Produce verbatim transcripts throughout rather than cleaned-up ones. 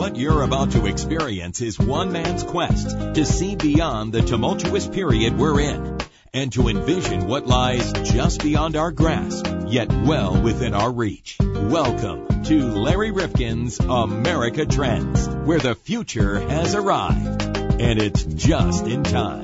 What you're about to experience is one man's quest to see beyond the tumultuous period we're in and to envision what lies just beyond our grasp, yet well within our reach. Welcome to Larry Rifkin's America Trends, where the future has arrived, and it's just in time.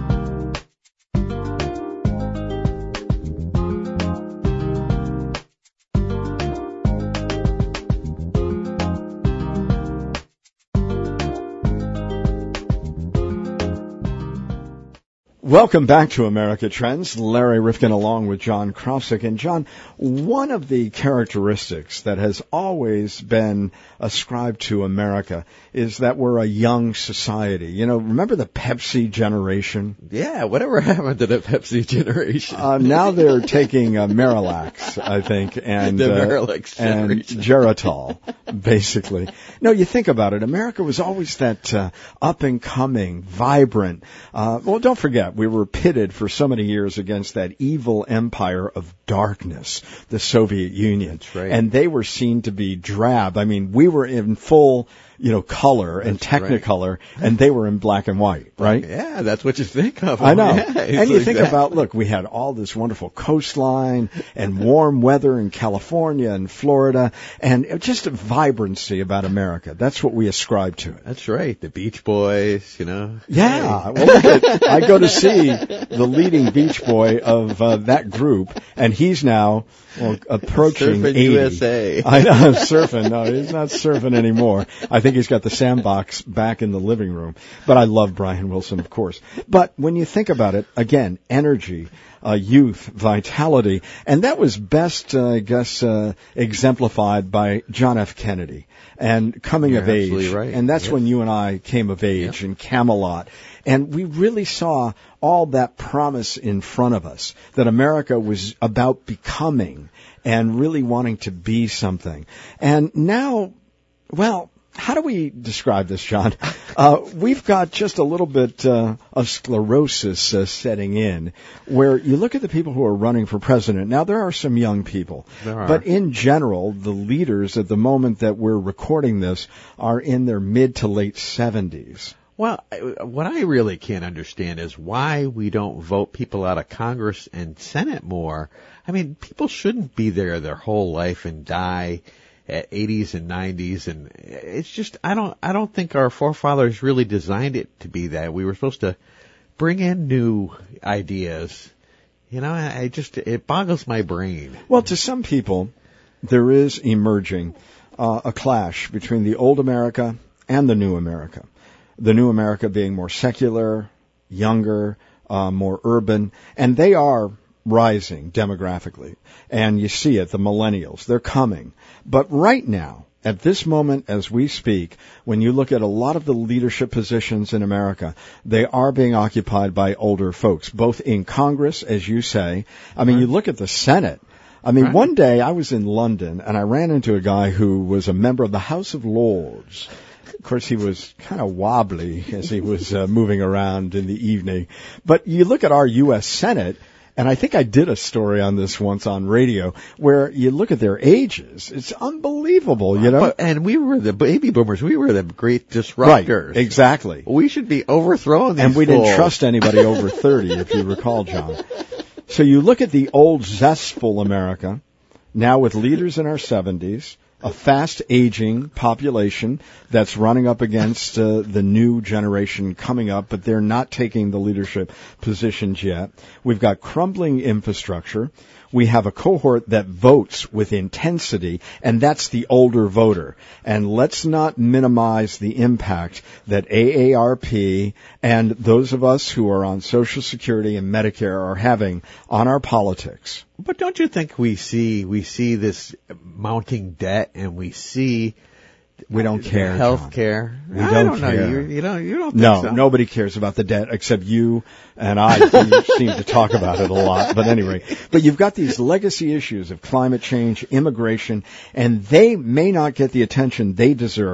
Welcome back to America Trends. Larry Rifkin along with John Krofsik. And John, one of the characteristics that has always been ascribed to America is that we're a young society. You know, remember the Pepsi generation? Yeah, whatever happened to the Pepsi generation? Uh, now they're taking uh, Marilax, I think, and, the uh, Marilax and Geritol, basically. No, you think about it. America was always that uh, up-and-coming, vibrant. Uh, well, don't forget, we were pitted for so many years against that evil empire of darkness, the Soviet Union. That's right. And they were seen to be drab. I mean, we were in full, you know, color and That's Technicolor, right. and they were in black and white, right? Yeah, that's what you think of. I know. Yeah, and you exactly. think about, look, we had all this wonderful coastline and warm weather in California and Florida, and just a vibrancy about America. That's what we ascribe to it. That's right. The Beach Boys, you know. Yeah. Well, look at, I go to see the leading Beach Boy of uh, that group, and he's now well, approaching Surfing eighty. U S A. I know, surfing. No, he's not surfing anymore. I think he's got the sandbox back in the living room. But I love Brian Wilson, of course. But when you think about it, again, energy, uh, youth, vitality, and that was best, uh, I guess, uh, exemplified by John F. Kennedy and coming You're of age. absolutely right. And that's Yes. when you and I came of age Yeah. in Camelot. And we really saw all that promise in front of us, that America was about becoming and really wanting to be something. And now, well, how do we describe this, John? Uh, we've got just a little bit uh, of sclerosis uh, setting in, where you look at the people who are running for president. Now, there are some young people, There are. but in general, the leaders at the moment that we're recording this are in their mid to late seventies. Well, I- what I really can't understand is why we don't vote people out of Congress and Senate more. I mean, people shouldn't be there their whole life and die at eighties and nineties, and it's just I don't I don't think our forefathers really designed it to be that. We were supposed to bring in new ideas. You know, I I just it boggles my brain. Well, to some people, there is emerging uh, a clash between the old America and the new America. The new America being more secular, younger, uh, more urban, and they are rising demographically. And you see it, the millennials, they're coming. But right now, at this moment as we speak, when you look at a lot of the leadership positions in America, they are being occupied by older folks, both in Congress, as you say. I mean, you look at the Senate. I mean, Right. one day I was in London and I ran into a guy who was a member of the House of Lords. Of course, he was kind of wobbly as he was uh, moving around in the evening. But you look at our U S Senate, and I think I did a story on this once on radio, where you look at their ages. It's unbelievable, you know? But, and we were the baby boomers. We were the great disruptors. Right, exactly. We should be overthrowing these And we didn't fools. trust anybody over thirty, if you recall, John. So you look at the old, zestful America, now with leaders in our seventies, a fast-aging population that's running up against uh, the new generation coming up, but they're not taking the leadership positions yet. We've got crumbling infrastructure. We have a cohort that votes with intensity, and that's the older voter. And let's not minimize the impact that A A R P and those of us who are on Social Security and Medicare are having on our politics. But don't you think we see we see this mounting debt, and we see We don't care, health care? We I don't don't know. care. You, you don't. You don't. Think No, so? nobody cares about the debt except you and I. You seem to talk about it a lot. But anyway, but you've got these legacy issues of climate change, immigration, and they may not get the attention they deserve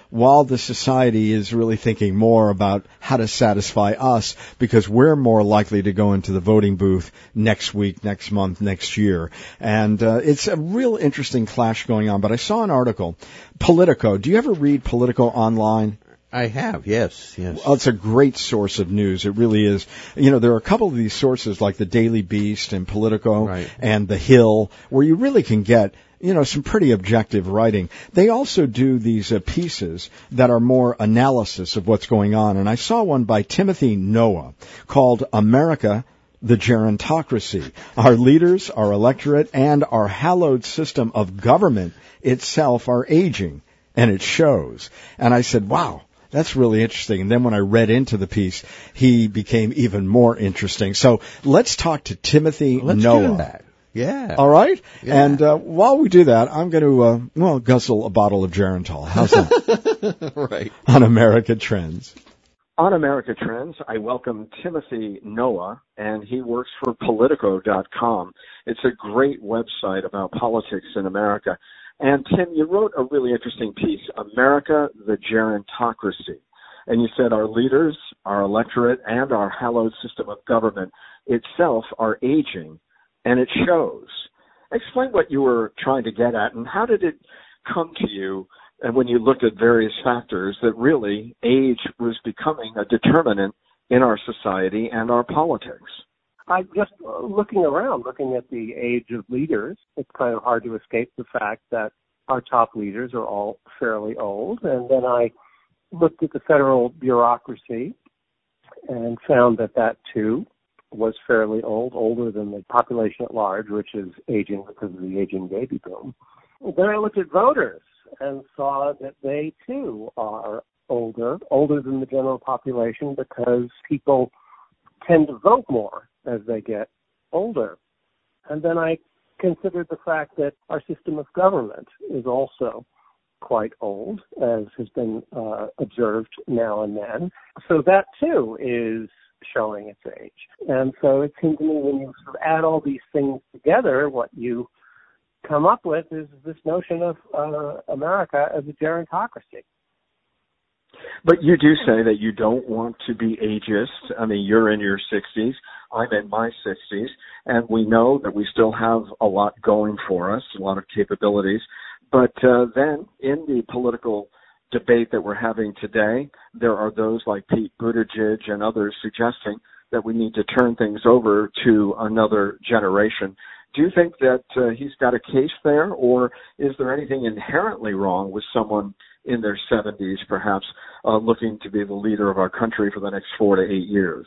while the society is really thinking more about how to satisfy us because we're more likely to go into the voting booth next week, next month, next year. And uh, it's a real interesting clash going on. But I saw an article, Politico. Do you ever read Politico online? I have, yes, yes. Well, it's a great source of news. It really is. You know, there are a couple of these sources like the Daily Beast and Politico right. and The Hill where you really can get, you know, some pretty objective writing. They also do these uh, pieces that are more analysis of what's going on. And I saw one by Timothy Noah called America, the Gerontocracy. Our leaders, our electorate, and our hallowed system of government itself are aging, and it shows. And I said, wow. That's really interesting. And then when I read into the piece, he became even more interesting. So let's talk to Timothy let's Noah. Do that. Yeah. All right? Yeah. And uh, while we do that, I'm going to, uh, well, guzzle a bottle of Gerontol. How's that? Right. On America Trends. On America Trends, I welcome Timothy Noah, and he works for Politico dot com. It's a great website about politics in America. And, Tim, you wrote a really interesting piece, America, the Gerontocracy. And you said our leaders, our electorate, and our hallowed system of government itself are aging, and it shows. Explain what you were trying to get at, and how did it come to you, and when you looked at various factors, that really age was becoming a determinant in our society and our politics? I just uh, looking around, looking at the age of leaders, it's kind of hard to escape the fact that our top leaders are all fairly old. And then I looked at the federal bureaucracy and found that that too was fairly old, older than the population at large, which is aging because of the aging baby boom. Then I looked at voters and saw that they too are older, older than the general population because people tend to vote more as they get older. And then I considered the fact that our system of government is also quite old, as has been uh, observed now and then. So that too is showing its age. And so it seems to me when you sort of add all these things together, what you come up with is this notion of uh, America as a gerontocracy. But you do say that you don't want to be ageist. I mean, you're in your sixties. I'm in my sixties. And we know that we still have a lot going for us, a lot of capabilities. But uh, then in the political debate that we're having today, there are those like Pete Buttigieg and others suggesting that we need to turn things over to another generation. Do you think that uh, he's got a case there, or is there anything inherently wrong with someone in their seventies, perhaps, uh, looking to be the leader of our country for the next four to eight years?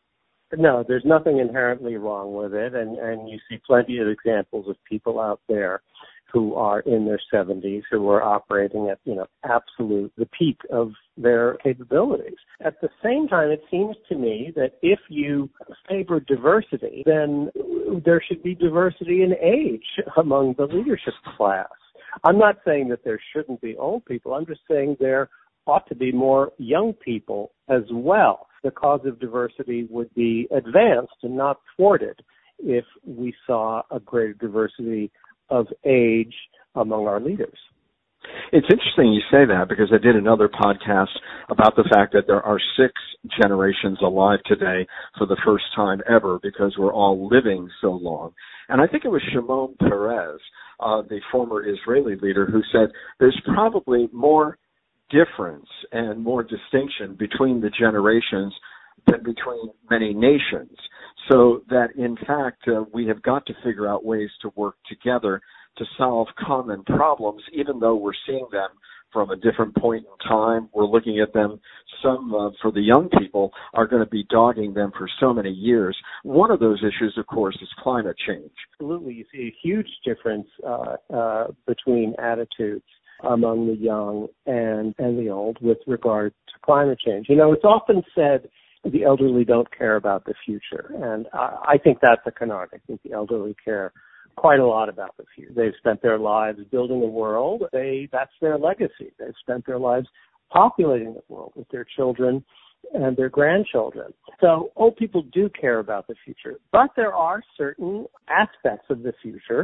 No, there's nothing inherently wrong with it, and, and you see plenty of examples of people out there who are in their seventies, who are operating at, you know, absolute, the peak of their capabilities. At the same time, it seems to me that if you favor diversity, then there should be diversity in age among the leadership class. I'm not saying that there shouldn't be old people. I'm just saying there ought to be more young people as well. The cause of diversity would be advanced and not thwarted if we saw a greater diversity of age among our leaders. It's interesting you say that, because I did another podcast about the fact that there are six generations alive today for the first time ever because we're all living so long. And I think it was Shimon Peres, uh, the former Israeli leader, who said there's probably more difference and more distinction between the generations than between many nations. So that, in fact, uh, we have got to figure out ways to work together to solve common problems, even though we're seeing them from a different point in time. We're looking at them. Some, uh, for the young people, are going to be dogging them for so many years. One of those issues, of course, is climate change. Absolutely. You see a huge difference uh, uh, between attitudes among the young and, and the old with regard to climate change. You know, it's often said the elderly don't care about the future, and I, I think that's a canard. I think the elderly care quite a lot about the future. They've spent their lives building a world. They, that's their legacy. They've spent their lives populating the world with their children and their grandchildren. So old people do care about the future, but there are certain aspects of the future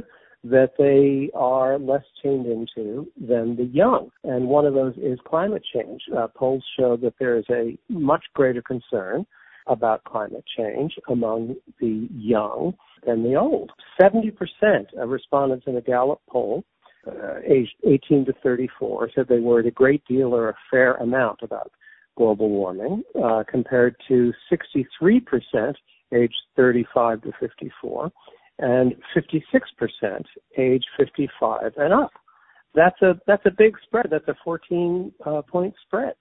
that they are less tuned into than the young. And one of those is climate change. Uh, polls show that there is a much greater concern about climate change among the young than the old. seventy percent of respondents in a Gallup poll, uh, aged eighteen to thirty-four, said they worried a great deal or a fair amount about global warming, uh, compared to sixty-three percent aged thirty-five to fifty-four, and fifty-six percent age fifty-five and up. That's a that's a big spread. That's a fourteen uh, point spread.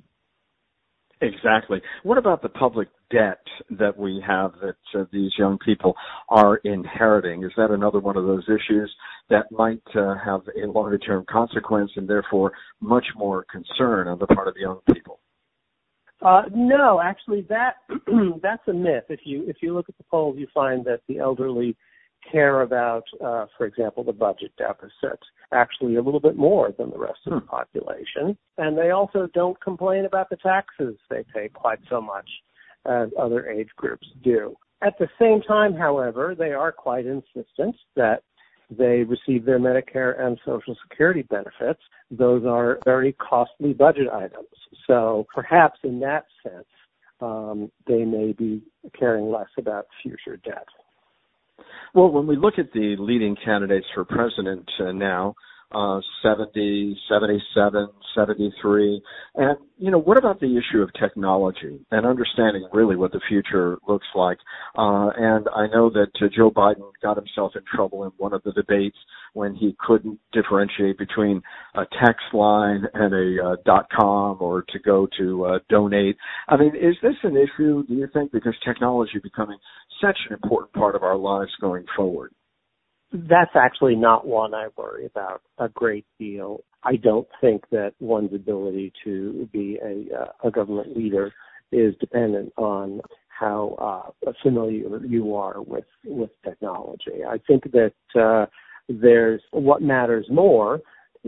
Exactly. What about the public debt that we have that uh, these young people are inheriting? Is that another one of those issues that might uh, have a longer-term consequence and therefore much more concern on the part of young people? Uh, no, actually, that that's a myth. If you if you look at the polls, you find that the elderly care about, uh, for example, the budget deficit actually a little bit more than the rest of the population. And they also don't complain about the taxes they pay quite so much as other age groups do. At the same time, however, they are quite insistent that they receive their Medicare and Social Security benefits. Those are very costly budget items. So perhaps in that sense, um, they may be caring less about future debt. Well, when we look at the leading candidates for president uh, now, uh, seventy, seventy-seven, seventy-three, and, you know, what about the issue of technology and understanding really what the future looks like? Uh, and I know that uh, Joe Biden got himself in trouble in one of the debates when he couldn't differentiate between a text line and a uh, dot com or to go to uh, donate. I mean, is this an issue, do you think, because technology becoming such an important part of our lives going forward? That's actually not one I worry about a great deal. I don't think that one's ability to be a, uh, a government leader is dependent on how uh, familiar you are with, with technology. I think that uh, there's what matters more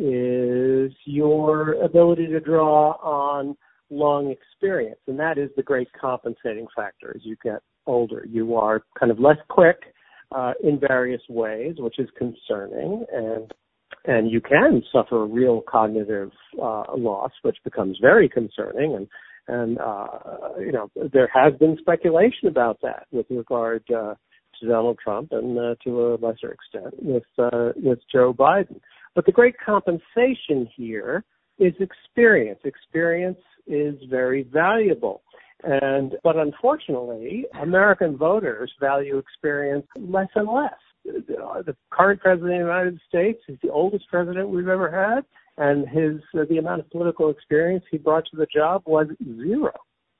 is your ability to draw on long experience, and that is the great compensating factor as you get older. You are kind of less quick Uh, in various ways, which is concerning, and and you can suffer real cognitive uh, loss, which becomes very concerning. And and uh, you know there has been speculation about that with regard uh, to Donald Trump and uh, to a lesser extent with uh, with Joe Biden. But the great compensation here is experience. Experience is very valuable. And, but unfortunately, American voters value experience less and less. The current president of the United States is the oldest president we've ever had, and his, uh, the amount of political experience he brought to the job was zero.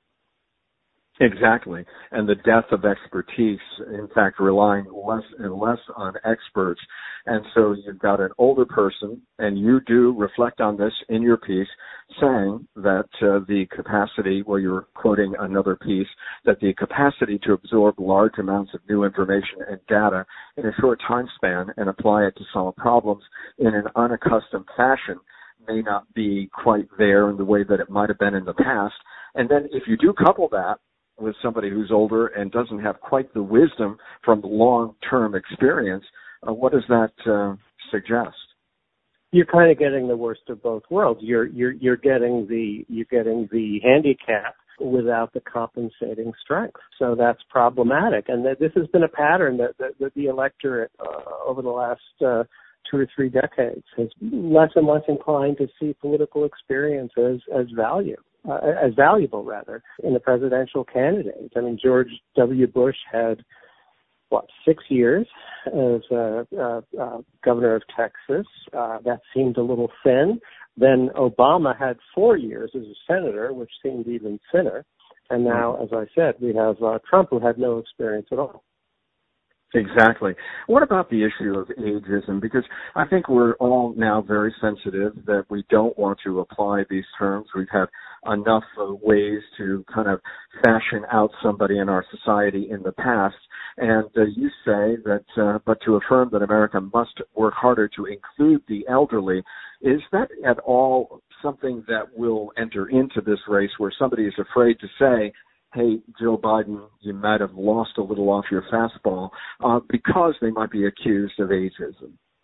Exactly. And the death of expertise, in fact, relying less and less on experts. And so you've got an older person, and you do reflect on this in your piece, saying that uh, the capacity, well, you're quoting another piece, that the capacity to absorb large amounts of new information and data in a short time span and apply it to solve problems in an unaccustomed fashion may not be quite there in the way that it might have been in the past. And then if you do couple that with somebody who's older and doesn't have quite the wisdom from long-term experience, uh, what does that uh, suggest? You're kind of getting the worst of both worlds. You're you're you're getting the you're getting the handicap without the compensating strength. So that's problematic. And that this has been a pattern that, that, that the electorate uh, over the last uh, two or three decades has been less and less inclined to see political experience as as value. Uh, as valuable, rather, in a presidential candidate. I mean, George W. Bush had, what, six years as uh, uh, uh, governor of Texas. Uh, that seemed a little thin. Then Obama had four years as a senator, which seemed even thinner. And now, as I said, we have uh, Trump, who had no experience at all. Exactly. What about the issue of ageism? Because I think we're all now very sensitive that we don't want to apply these terms. We've had enough uh, ways to kind of fashion out somebody in our society in the past. And uh, you say that, uh, but to affirm that America must work harder to include the elderly, is that at all something that will enter into this race where somebody is afraid to say, hey, Joe Biden, you might have lost a little off your fastball uh, because they might be accused of ageism?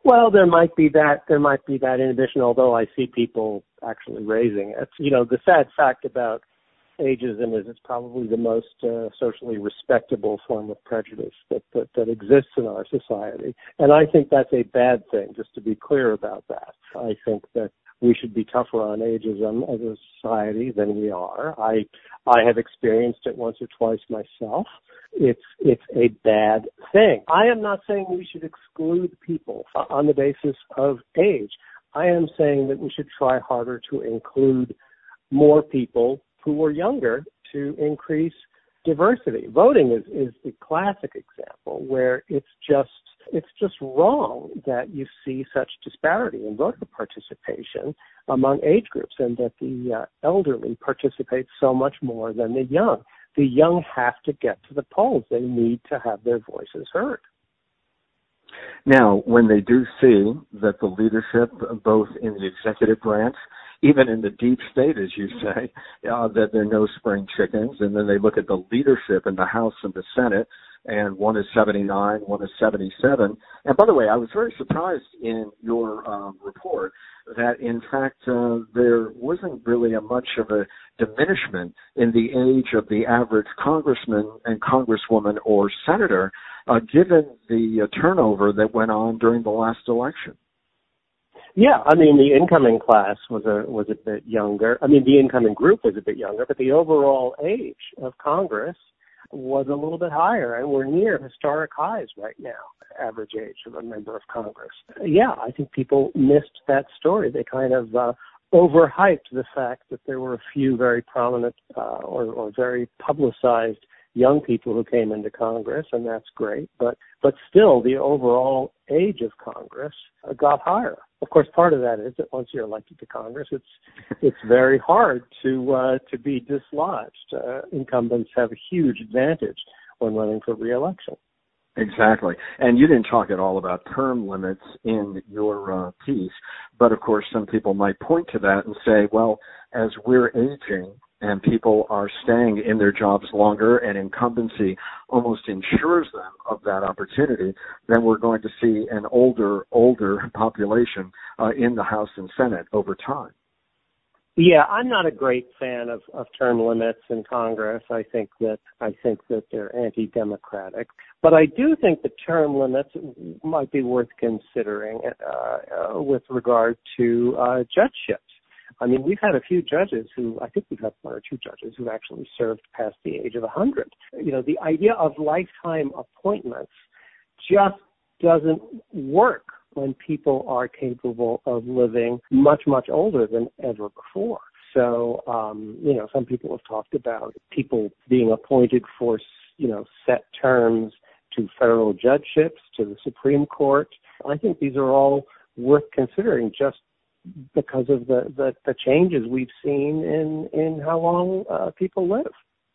Well, there might be that, there might be that inhibition, although I see people actually raising it. You know, the sad fact about ageism is it's probably the most uh, socially respectable form of prejudice that, that, that exists in our society. And I think that's a bad thing, just to be clear about that. I think that we should be tougher on ageism as a society than we are. I I have experienced it once or twice myself. It's it's a bad thing. I am not saying we should exclude people on the basis of age. I am saying that we should try harder to include more people who are younger to increase diversity. Voting is, is the classic example where it's just it's just wrong that you see such disparity in voter participation among age groups, and that the uh, elderly participate so much more than the young. The young have to get to the polls. They need to have their voices heard. Now, when they do see that the leadership, both in the executive branch, even in the deep state, as you say, uh, that there are no spring chickens, and then they look at the leadership in the House and the Senate, and one is seventy-nine, one is seventy-seven. And by the way, I was very surprised in your um, report that, in fact, uh, there wasn't really a much of a diminishment in the age of the average congressman and congresswoman or senator, uh, given the uh, turnover that went on during the last election. Yeah, I mean, the incoming class was a was a bit younger. I mean, the incoming group was a bit younger, but the overall age of Congress was a little bit higher, and we're near historic highs right now, average age of a member of Congress. Yeah, I think people missed that story. They kind of uh, overhyped the fact that there were a few very prominent uh, or, or very publicized young people who came into Congress, and that's great. But but still, the overall age of Congress uh, got higher. Of course, part of that is that once you're elected to Congress, it's it's very hard to uh, to be dislodged. Uh, incumbents have a huge advantage when running for re-election. Exactly. And you didn't talk at all about term limits in your uh, piece, but of course some people might point to that and say, well, as we're aging and people are staying in their jobs longer and incumbency almost ensures them of that opportunity, then we're going to see an older, older population uh, in the House and Senate over time. Yeah, I'm not a great fan of, of term limits in Congress. I think that I think that they're anti-democratic. But I do think the term limits might be worth considering uh, uh, with regard to uh, judgeships. I mean, we've had a few judges who, I think we've had one or two judges who actually served past the age of one hundred. You know, the idea of lifetime appointments just doesn't work when people are capable of living much, much older than ever before. So, um, you know, some people have talked about people being appointed for, you know, set terms to federal judgeships, to the Supreme Court. I think these are all worth considering just because of the, the, the changes we've seen in, in how long uh, people live.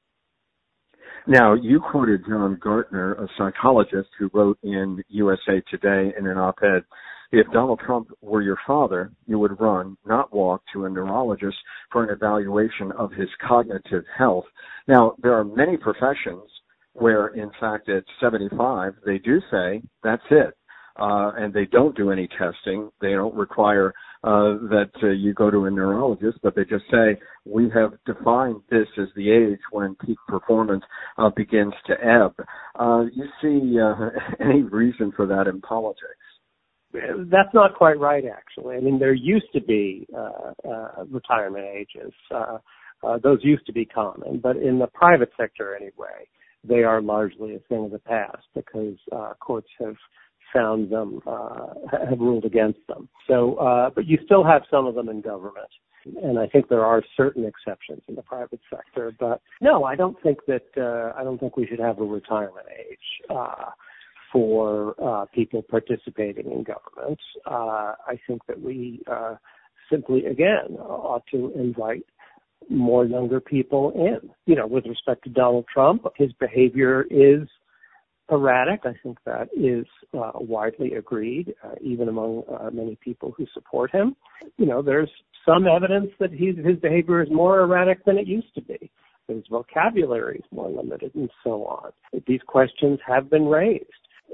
Now, you quoted John Gartner, a psychologist who wrote in U S A Today in an op-ed, if Donald Trump were your father, you would run, not walk, to a neurologist for an evaluation of his cognitive health. Now, there are many professions where, in fact, at seventy-five, they do say, that's it. Uh, and they don't do any testing. They don't require uh, that uh, you go to a neurologist, but they just say, we have defined this as the age when peak performance uh, begins to ebb. Uh, you see uh, any reason for that in politics? That's not quite right, actually. I mean, there used to be uh, uh, retirement ages. Uh, uh, those used to be common, but in the private sector anyway, they are largely a thing of the past because uh, courts have found them, uh, have ruled against them. So, uh, but you still have some of them in government. And I think there are certain exceptions in the private sector. But no, I don't think that, uh, I don't think we should have a retirement age, uh, for, uh, people participating in government. Uh, I think that we, uh, simply, again, ought to invite more younger people in. You know, with respect to Donald Trump, his behavior is erratic. I think that is uh, widely agreed, uh, even among uh, many people who support him. You know, there's some evidence that he's, his behavior is more erratic than it used to be. His vocabulary is more limited and so on. These questions have been raised.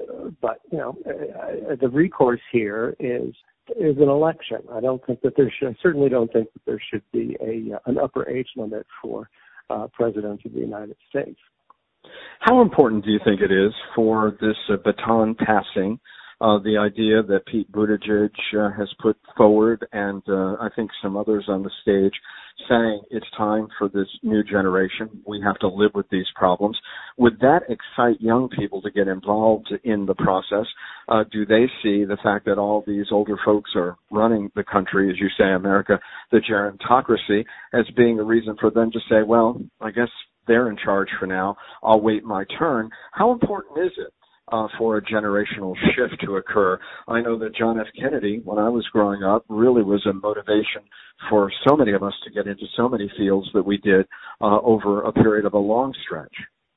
but, you know, uh, the recourse here is is an election. I don't think that there should, I certainly don't think that there should be a an upper age limit for uh, presidents of the United States. How important do you think it is for this uh, baton passing, uh, the idea that Pete Buttigieg uh, has put forward, and uh, I think some others on the stage, saying it's time for this new generation, we have to live with these problems? Would that excite young people to get involved in the process? Uh, do they see the fact that all these older folks are running the country, as you say, America, the gerontocracy, as being a reason for them to say, well, I guess they're in charge for now, I'll wait my turn? How important is it uh, for a generational shift to occur? I know that John F. Kennedy, when I was growing up, really was a motivation for so many of us to get into so many fields that we did uh, over a period of a long stretch.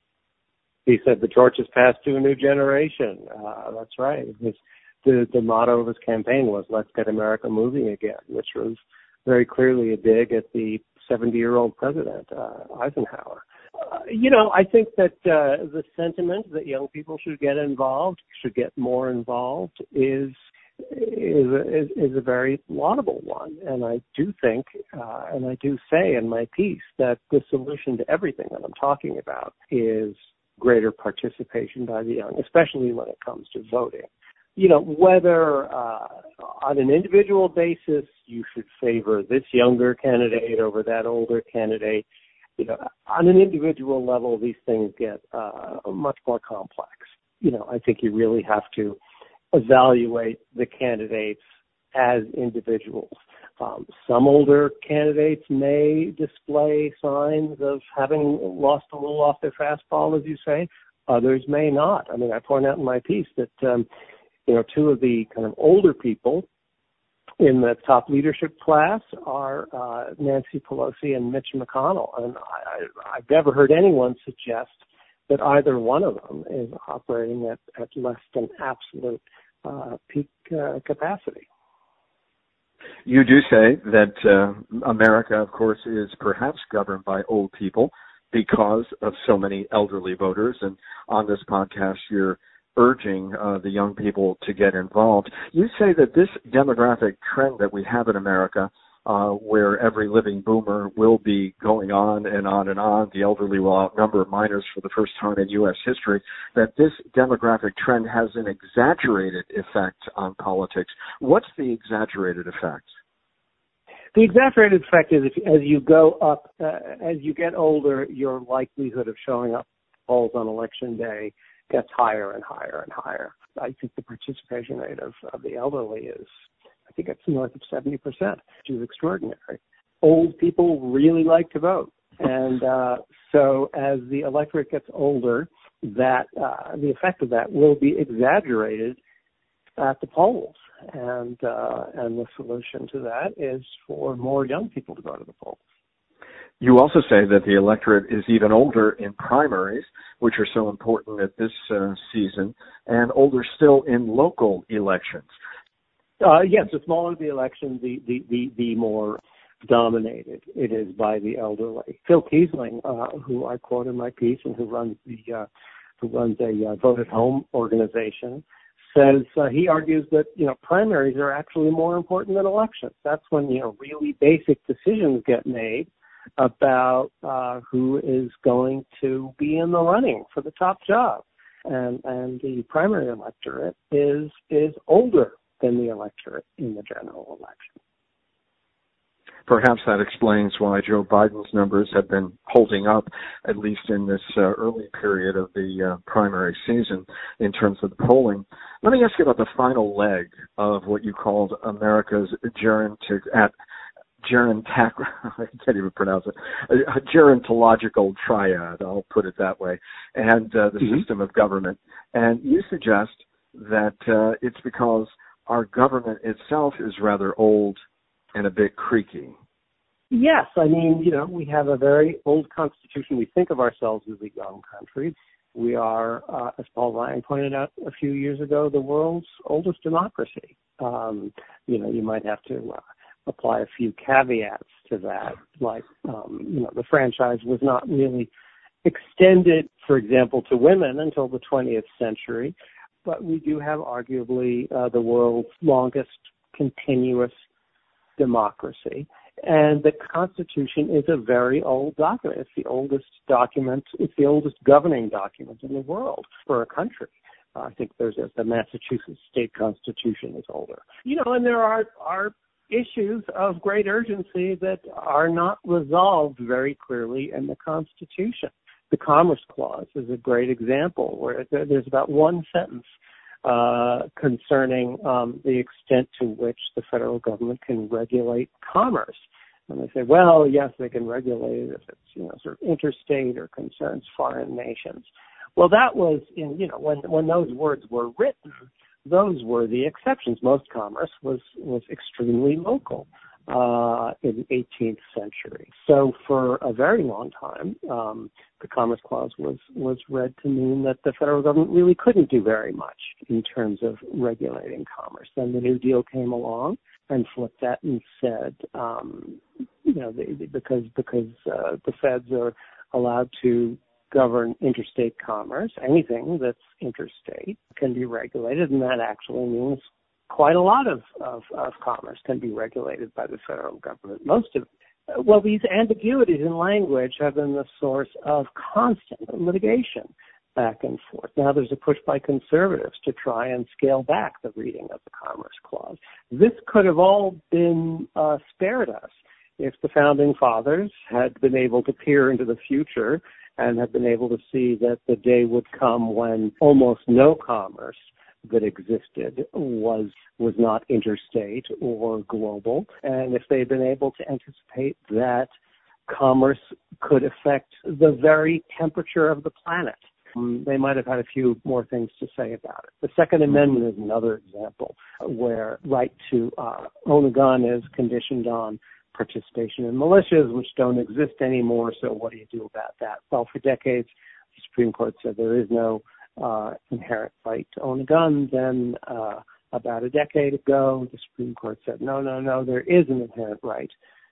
He said the torch is passed to a new generation. Uh, that's right. His, the, the motto of his campaign was, let's get America moving again, which was very clearly a dig at the seventy-year-old president, uh, Eisenhower. Uh, you know, I think that uh, the sentiment that young people should get involved, should get more involved, is is a, is, is a very laudable one. And I do think, uh, and I do say in my piece, that the solution to everything that I'm talking about is greater participation by the young, especially when it comes to voting. You know, whether uh, on an individual basis you should favor this younger candidate over that older candidate, you know, on an individual level, these things get uh, much more complex. You know, I think you really have to evaluate the candidates as individuals. Um, some older candidates may display signs of having lost a little off their fastball, as you say. Others may not. I mean, I point out in my piece that, um, you know, two of the kind of older people in the top leadership class are uh, Nancy Pelosi and Mitch McConnell. And I, I've never heard anyone suggest that either one of them is operating at, at less than absolute uh, peak uh, capacity. You do say that uh, America, of course, is perhaps governed by old people because of so many elderly voters. And on this podcast, you're urging uh, the young people to get involved. You say that this demographic trend that we have in America, uh, where every living boomer will be going on and on and on, the elderly will outnumber minors for the first time in U S history, that this demographic trend has an exaggerated effect on politics. What's the exaggerated effect? The exaggerated effect is if, as you go up, uh, as you get older, your likelihood of showing up polls on election day gets higher and higher and higher. I think the participation rate of, of the elderly is, I think it's north of seventy percent, which is extraordinary. Old people really like to vote. And uh, so as the electorate gets older, that uh, the effect of that will be exaggerated at the polls. And uh, and the solution to that is for more young people to go to the polls. You also say that the electorate is even older in primaries, which are so important at this uh, season, and older still in local elections. Uh, yes, the smaller the election, the, the, the, the more dominated it is by the elderly. Phil Kiesling, uh, who I quote in my piece and who runs the uh, who runs a uh, Vote at Home organization, says uh, he argues that, you know, primaries are actually more important than elections. That's when, you know, really basic decisions get made about uh, who is going to be in the running for the top job. And and the primary electorate is is older than the electorate in the general election. Perhaps that explains why Joe Biden's numbers have been holding up, at least in this uh, early period of the uh, primary season in terms of the polling. Let me ask you about the final leg of what you called America's gerontic at gerontac I can't even pronounce it a gerontological triad, I'll put it that way, and uh, the mm-hmm. system of government. And you suggest that uh, it's because our government itself is rather old and a bit creaky. Yes, I mean, you know, we have a very old constitution. We think of ourselves as a young country. We are, uh, as Paul Ryan pointed out a few years ago, the world's oldest democracy. Um, you know, you might have to uh, apply a few caveats to that, like, um, you know, the franchise was not really extended, for example, to women until the twentieth century. but we do have arguably uh, the world's longest continuous democracy. And the Constitution is a very old document. It's the oldest document, it's the oldest governing document in the world for a country. Uh, I think there's a, the Massachusetts state constitution is older. You know, and there are, are issues of great urgency that are not resolved very clearly in the Constitution. The Commerce Clause is a great example where there's about one sentence uh, concerning um, the extent to which the federal government can regulate commerce. And they say, well, yes, they can regulate it if it's, you know, sort of interstate or concerns foreign nations. Well, that was in, you know, when when those words were written, those were the exceptions. Most commerce was was extremely local uh, in the eighteenth century. So for a very long time, um, the Commerce Clause was, was read to mean that the federal government really couldn't do very much in terms of regulating commerce. Then the New Deal came along and flipped that and said, um, you know, they, they, because because uh, the feds are allowed to govern interstate commerce, anything that's interstate can be regulated, and that actually means quite a lot of, of, of commerce can be regulated by the federal government. Most of it. Well, these ambiguities in language have been the source of constant litigation back and forth. Now there's a push by conservatives to try and scale back the reading of the Commerce Clause. This could have all been uh, spared us if the Founding Fathers had been able to peer into the future and had been able to see that the day would come when almost no commerce that existed was was not interstate or global. And if they'd been able to anticipate that commerce could affect the very temperature of the planet, um, they might have had a few more things to say about it. The Second Amendment is another example where right to uh, own a gun is conditioned on participation in militias, which don't exist anymore. So what do you do about that? Well, for decades, the Supreme Court said there is no uh, inherent right to own a gun. Then uh, about a decade ago, the Supreme Court said, no, no, no, there is an inherent right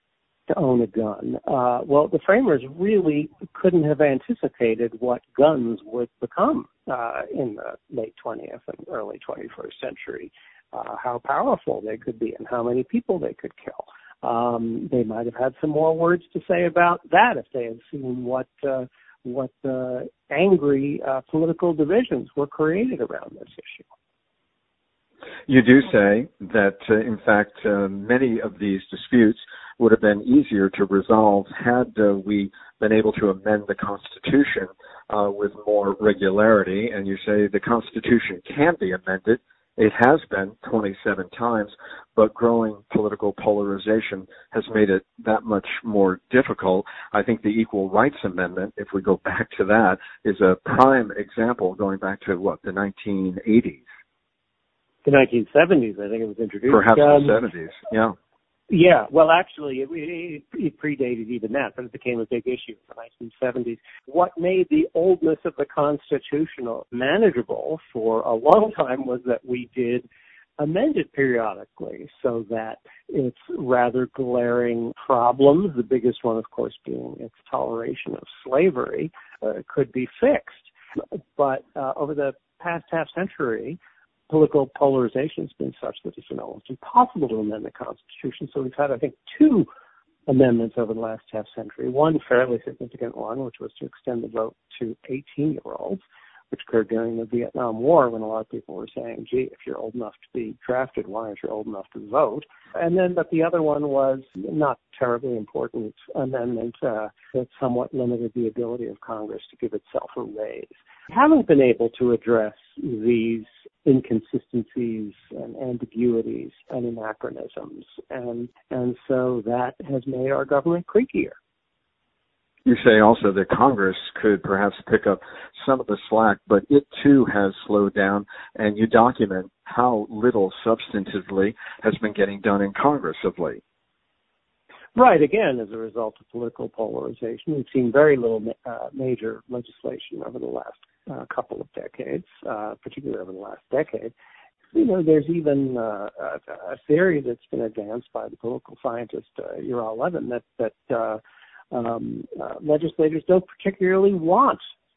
to own a gun. Uh, well, the framers really couldn't have anticipated what guns would become uh, in the late twentieth and early twenty-first century, uh, how powerful they could be and how many people they could kill. Um, they might have had some more words to say about that if they had seen what uh, what uh, angry uh, political divisions were created around this issue. You do say that, uh, in fact, uh, many of these disputes would have been easier to resolve had uh, we been able to amend the Constitution uh, with more regularity. And you say the Constitution can be amended. It has been twenty-seven times, but growing political polarization has made it that much more difficult. I think the Equal Rights Amendment, if we go back to that, is a prime example going back to, what, the nineteen eighties? The nineteen seventies, I think it was introduced. Perhaps um, the seventies, yeah. Yeah, well, actually, it, it, it predated even that, but it became a big issue in the nineteen seventies. What made the oldness of the Constitution manageable for a long time was that we did amend it periodically so that its rather glaring problems, the biggest one, of course, being its toleration of slavery, uh, could be fixed. But uh, over the past half century, political polarization has been such that it's been almost impossible to amend the Constitution. So we've had, I think, two amendments over the last half century. One fairly significant one, which was to extend the vote to eighteen-year-olds, which occurred during the Vietnam War when a lot of people were saying, gee, if you're old enough to be drafted, why aren't you old enough to vote? And then, but the other one was not terribly important amendment uh, that somewhat limited the ability of Congress to give itself a raise. Haven't been able to address these inconsistencies and ambiguities and anachronisms, and and so that has made our government creakier. You say also that Congress could perhaps pick up some of the slack, but it too has slowed down, and you document how little substantively has been getting done in Congress of late. Right, again, as a result of political polarization, we've seen very little uh, major legislation over the last uh, couple of decades, uh, particularly over the last decade. You know, there's even uh, a, a theory that's been advanced by the political scientist uh, Ural Levin that, that uh, um, uh, legislators don't particularly want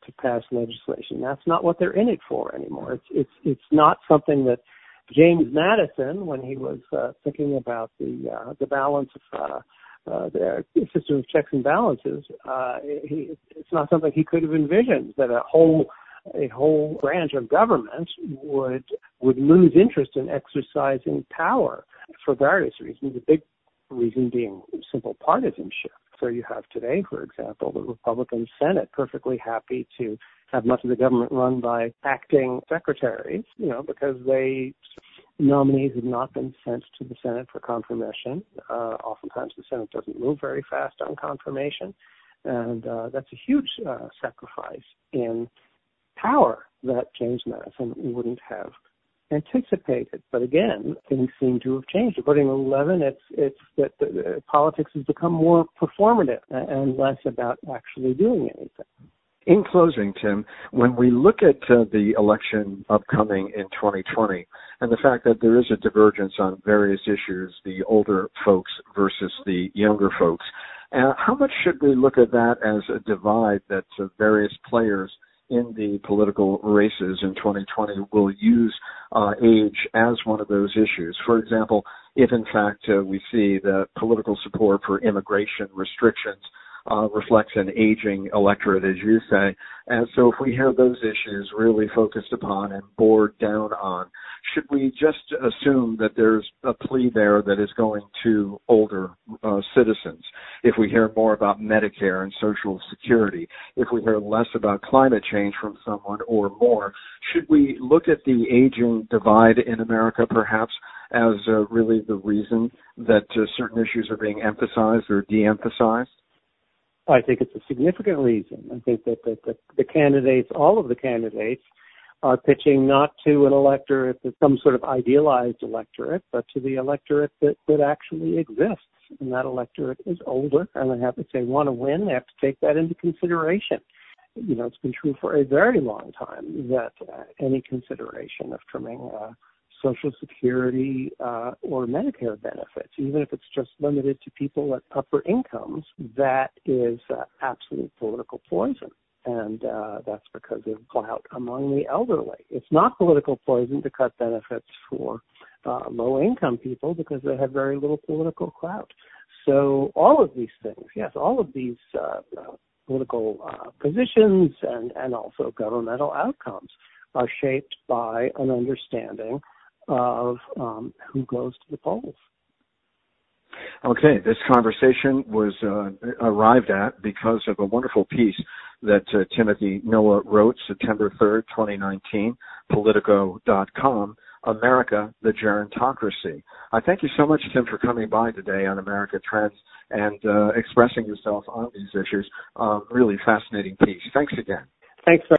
to pass legislation. That's not what they're in it for anymore. It's it's it's not something that James Madison, when he was uh, thinking about the uh, the balance of uh, uh, the system of checks and balances, uh, he, it's not something he could have envisioned, that a whole a whole branch of government would would lose interest in exercising power for various reasons. The big reason being simple partisanship. So you have today, for example, the Republican Senate perfectly happy to have much of the government run by acting secretaries, you know, because they nominees have not been sent to the Senate for confirmation. Uh, oftentimes the Senate doesn't move very fast on confirmation, and uh, that's a huge uh, sacrifice in power that James Madison wouldn't have anticipated. But again, things seem to have changed. According to eleven, it's it's that the, uh, politics has become more performative and less about actually doing anything. In closing, Tim, when we look at uh, the election upcoming in twenty twenty and the fact that there is a divergence on various issues, the older folks versus the younger folks, uh, how much should we look at that as a divide that uh, various players in the political races in twenty twenty will use uh, age as one of those issues? For example, if in fact uh, we see that political support for immigration restrictions uh, reflects an aging electorate, as you say, and so if we hear those issues really focused upon and bored down on, should we just assume that there's a plea there that is going to older uh, citizens? If we hear more about Medicare and Social Security, if we hear less about climate change from someone or more, should we look at the aging divide in America perhaps as uh, really the reason that uh, certain issues are being emphasized or de-emphasized? I think it's a significant reason. I think that, that, that the candidates, all of the candidates, are pitching not to an electorate that's some sort of idealized electorate, but to the electorate that, that actually exists. And that electorate is older, and they have, if they want to win, they have to take that into consideration. You know, it's been true for a very long time that uh, any consideration of trimming uh, Social Security uh, or Medicare benefits, even if it's just limited to people at upper incomes, that is uh, absolute political poison. And uh, that's because of clout among the elderly. It's not political poison to cut benefits for uh, low-income people because they have very little political clout. So all of these things, yes, all of these uh, uh, political uh, positions and, and also governmental outcomes are shaped by an understanding of um, who goes to the polls. Okay, this conversation was uh, arrived at because of a wonderful piece that uh, Timothy Noah wrote September third, twenty nineteen, Politico dot com, America, the Gerontocracy. I thank you so much, Tim, for coming by today on America Trends and uh, expressing yourself on these issues. Uh, really fascinating piece. Thanks again. Thanks very